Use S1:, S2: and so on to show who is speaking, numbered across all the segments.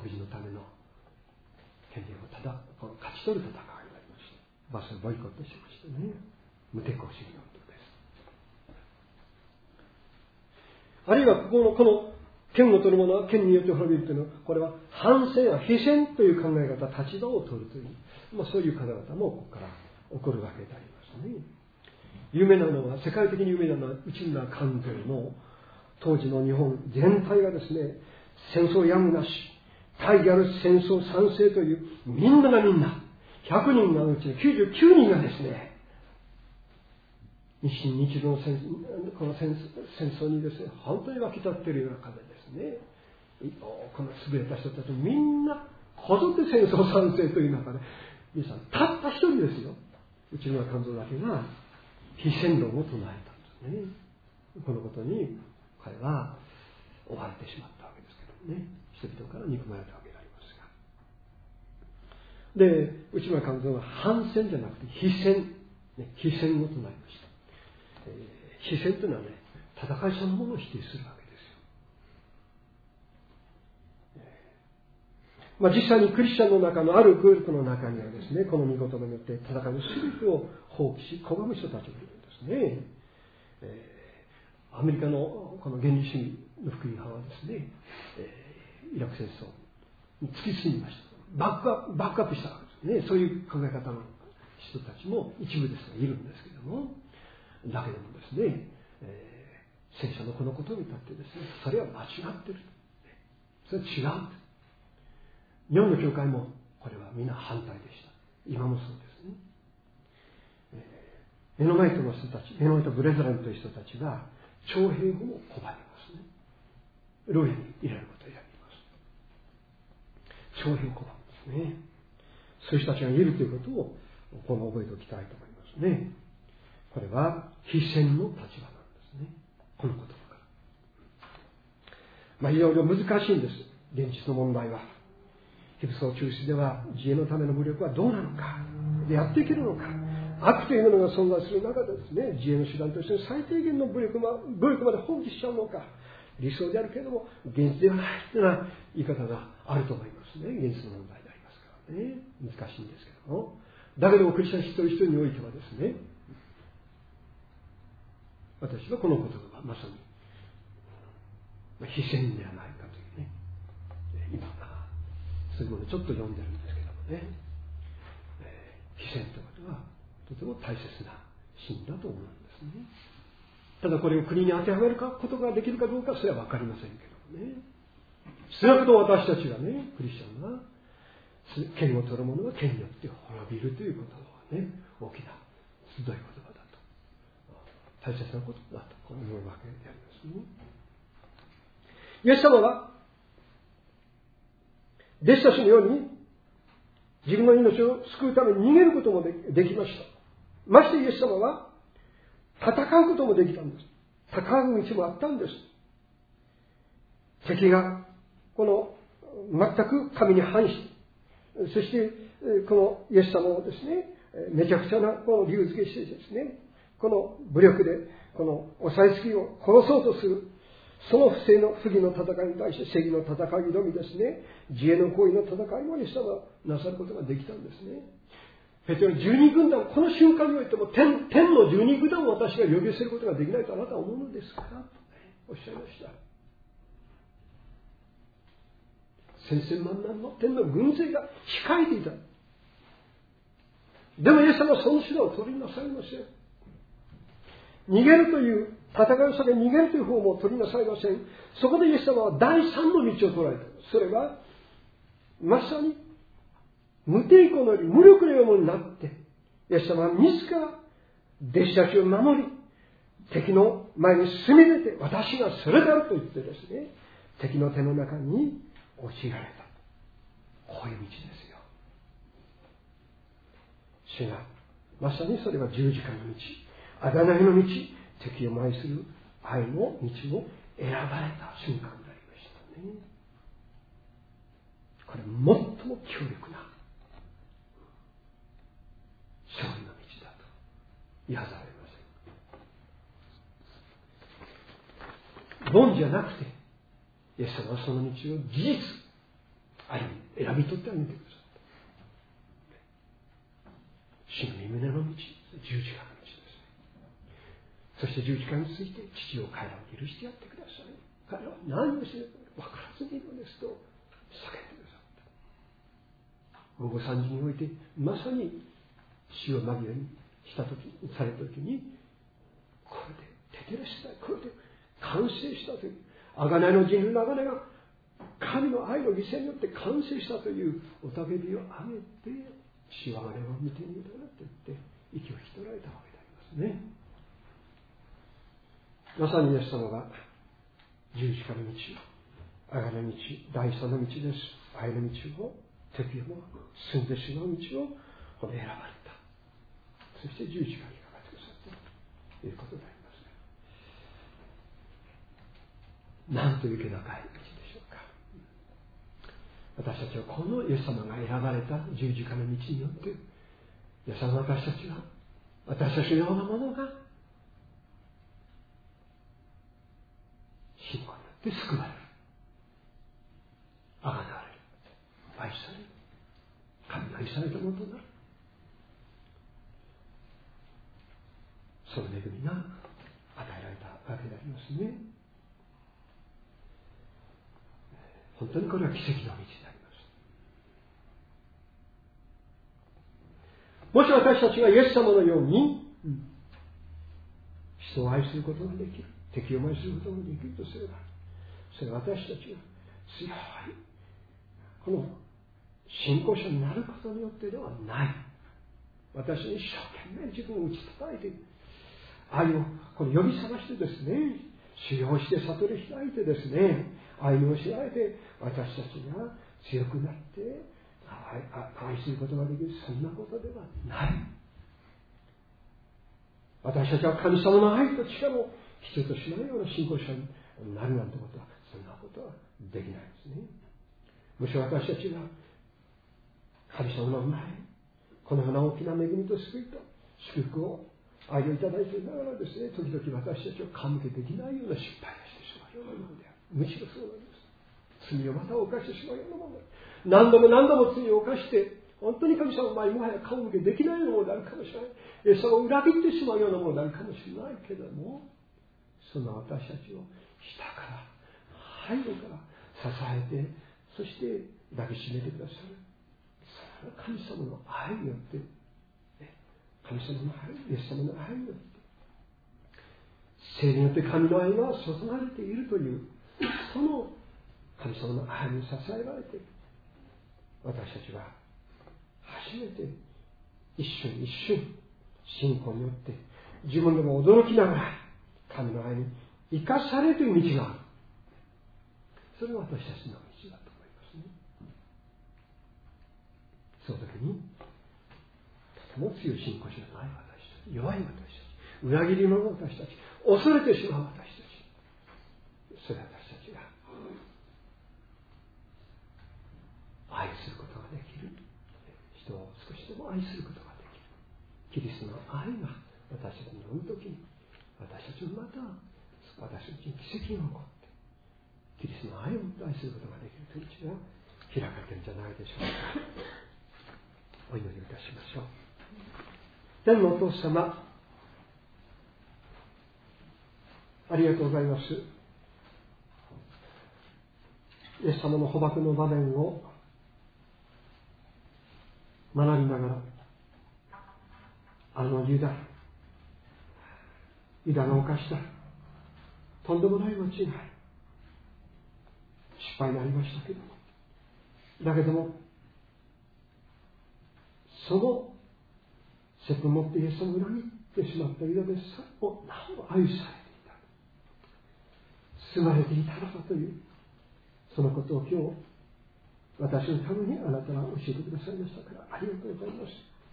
S1: 黒人のための権利を勝ち取る戦いになりました。バスをボイコットしましたね。無抵抗主義のことです。あるいはこの権を取る者は権によって滅びるというのは、これは反戦や非戦という考え方、立場を取るという、そういう方々もここから起こるわけでありますね。有名なのは、世界的に有名なのは内村勘三の当時の日本全体がですね、戦争やむなし、大義ある戦争賛成という、みんなが100人のうちの99人がですね、日清日露のこの戦争にですね、本当に沸き立っているような方ですね。この優れた人たちみんなこぞって戦争賛成という中で、皆さんたった一人ですよ、内村勘三だけが非戦論を唱えたんですね。このことに彼は追われてしまったわけですけどね、人々から憎まれたわけでありますが、で内村勘三は反戦じゃなくて非戦を唱えました。非戦というのはね、戦いそのものを否定するわけですよ。実際にクリスチャンの中のあるグループの中にはですね、この御言葉によって戦いの全てを放棄し拒む人たちがいるんですね。アメリカのこの原理主義の福音派はですね、イラク戦争に突き進みました。バックアップしたわけですね。そういう考え方の人たちも一部ですがいるんですけども、だけどもですね、聖書のこのことを見たってですね、それは間違っている。それは違う。日本の教会もこれはみんな反対でした。今もそうですね。メノナイトの人たち、メノナイトブレザレンという人たちが徴兵法を拒みますね。牢屋に入れることを選びます。徴兵を拒むんですね。そういう人たちがいるということをこの覚えておきたいと思いますね。これは非戦の立場なんですね。この言葉から。いろいろ難しいんです。現実の問題は。非武装中止では自衛のための武力はどうなのか。でやっていけるのか。悪というものが存在する中でですね、自衛の手段として最低限の武力まで放棄しちゃうのか。理想であるけれども、現実ではないというような言い方があると思いますね。現実の問題でありますからね。難しいんですけども。だけどもクリスチャン一人一人においてはですね、私はこの言葉はまさに非戦ではないかというね、今そういうものをちょっと読んでるんですけどもね、非戦ということはとても大切な真だと思うんですね。ただこれを国に当てはめることができるかどうかそれは分かりませんけどもね、少なくとも私たちがね、クリスチャンが権を取る者は権によって滅びるということはね、大きな鋭い言葉だと、大切なことだと思うわけでありますね。イエス様は弟子たちのように自分の命を救うために逃げることもできました。ましてイエス様は戦うこともできたんです。戦う道もあったんです。敵がこの全く神に反して、そしてこのイエス様をですね、めちゃくちゃなこの理由付けしてですね、この武力でこの抑えつきを殺そうとする、その不義の戦いに対して正義の戦いに挑みですね、自衛の行為の戦いもイエス様はなさることができたんですね。ペテロ12軍団、この瞬間においても天の12軍団を私が呼び寄せることができないとあなたは思うのですかとおっしゃいました。千々万々の天の軍勢が控えていた。でもイエス様はその手段を取りなさいません。逃げるという戦いを避け逃げるという方も取りなさいません。そこでイエス様は第三の道を取られた。それはまさに無抵抗のより無力のようなものになって、イエス様は自ら弟子たちを守り、敵の前に進み出て、私がそれであると言ってですね、敵の手の中に陥られた。こういう道ですよ。主がまさにそれは十字架の道、贖いの道、敵を愛する愛の道を選ばれた瞬間でありましたね。これ最も強力な勝利の道だと言わざるを得ません。論じゃなくてイエス様はその道を事実、 選び取ってあげてくださった。主の御胸の道、十字架の道です。そして十字架について父を彼らを許してやってください。彼らは何をしているか分からずにいるのですと叫んでくださった。午後3時においてまさに死を間際にしたときされたときに、これでテテレスだ、これで完成したという、贖いの人類の贖いが神の愛の犠牲によって完成したというおたけびを上げて、死は我々を見てみると言って息を引き取られたわけでありますね。まさにイエス様が十字架の道、贖いの道、第三の道です。愛の道を敵を進んでしまう道をこの選ばれた。そして十字架にかかってくださったということであります。なんという気高い道でしょうか。私たちはこのイエス様が選ばれた十字架の道によって、イエス様私たちは、私たちのようなものが信仰によって救われる、贖われる、愛される、神に愛されたものとなる、その恵みが与えられたわけでありますね。本当にこれは奇跡の道であります。もし私たちがイエス様のように人を愛することができる、敵を愛することができるとすれば、それは私たちが強いこの信仰者になることによってではない。私に一生懸命自分を打ち叩いて、愛をこの呼び覚ましてですね、修行して悟り開いてですね、愛に教えられて、私たちが強くなって愛することができる、そんなことではない。私たちは神様の愛と力を必要としないような信仰者になるなんてことは、そんなことはできないですね。もし私たちが神様の前にこのような大きな恵みと救いと祝福を愛をいただいていながらですね、時々私たちを感向けできないような失敗をしてしまうようなものである。むしろそうなんです。罪をまた犯してしまうようなものである。何度も何度も罪を犯して本当に神様の前にもはや顔向けできないようなものであるかもしれない。イエス様を裏切ってしまうようなものであるかもしれないけれども、そんな私たちを下から背後から支えて、そして抱きしめてくださる、それは神様の愛によって、神様の愛、イエス様の愛によって、聖霊によって神の愛が注がれているという、その神様の愛に支えられて、私たちは初めて一瞬一瞬信仰によって自分でも驚きながら神の愛に生かされている道がある。それは私たちの道だと思いますね。その時にとても強い信仰心のない私たち、弱い私たち、裏切り者の私たち、恐れてしまう私たち、それは私たちが愛することができる、人を少しでも愛することができる、キリストの愛が私たちに生むときに、私たちもまた私たちに奇跡が起こってキリストの愛を愛することができるという道が開かれているんじゃないでしょうか。お祈りいたしましょう。天のお父様、ありがとうございます。イエス様の捕獲の場面を学びながら、ユダが犯したとんでもない間違い、失敗になりましたけども、だけどもその責任を持ってイエス様を裏切ってしまったユダでさえもなお愛されていた、包まれていたのだという、そのことを今日私のためにあなたが教えてくださいましたから、ありがとうございます。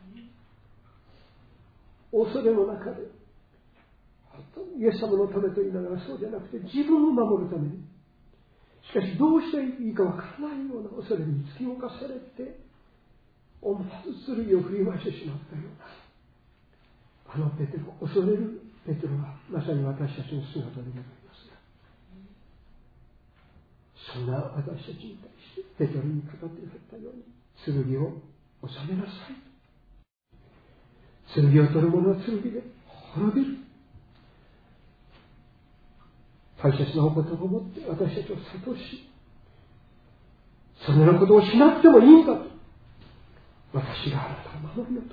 S1: 恐れの中でイエス様のためと言いながら、そうじゃなくて自分を守るために、しかしどうしていいかわからないような恐れに突き動かされて、思わず剣を振り回してしまったような、ペテロ、恐れるペテロはまさに私たちの姿でございますが、そんな私たちに対してペトロに語っていらったように、剣を収めなさい。剣を取る者は剣で滅びる。大切なお言葉を持って私たちを諭し、そんなことをしなくてもいいんだと、私があなたを守るのと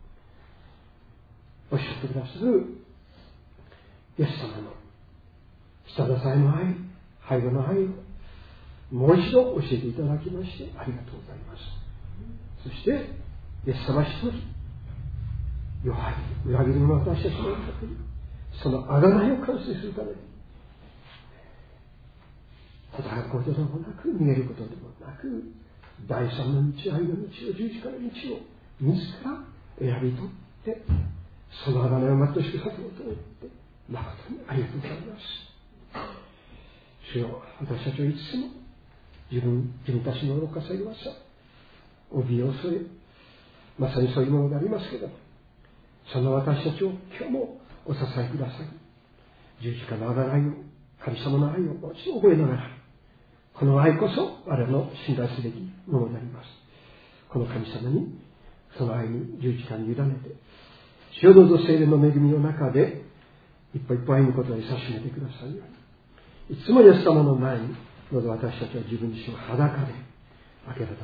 S1: おっしゃってくださるイエス様の下支えの愛、配慮の愛をもう一度教えていただきましてありがとうございます。そしてイエス様一人、弱い裏切り者の私たちの中にその贖いを完成するために、働くことでもなく、逃げることでもなく、第三の道、愛の道を、十字架の道を自ら選び取って、その贖いを全うしてさせようと思って、誠にありがとうございます。主よ、私たちはいつも自分たちの愚かさ弱さ、怯えを恐れ、まさにそういうものでありますけれども、その私たちを今日もお支えください。十字架の贖いを、神様の愛をもう一度覚えながら、この愛こそ我々の信頼すべきものであります。この神様に、その愛に十字架に委ねて、主よどうぞ聖霊の恵みの中で一歩一歩歩むことに差しめてくださいように、いつもイエス様の前にどうぞ私たちは自分自身を裸で明け渡して、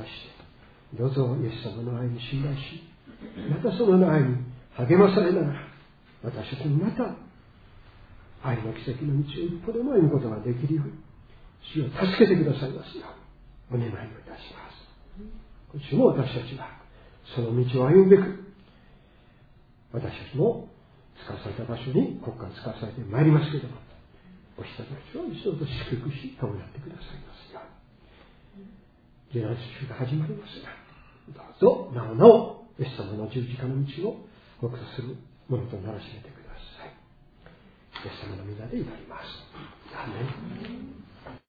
S1: どうぞイエス様の愛に信頼し、またその愛に励まされながら、私たちにまた愛の奇跡の道を一歩でも歩むことができるように、主を助けてくださいますようお願いをいたします。今週も私たちはその道を歩むべく、私たちも使わされた場所に国家を使わされてまいりますけれども、お人たちを一度と祝福し伴ってくださいますように。ゲラス週が始まりますが、どうぞなおなおイエス様の十字架の道を目とするものとならしめてください。イエス様の皆で祈ります。アーメン。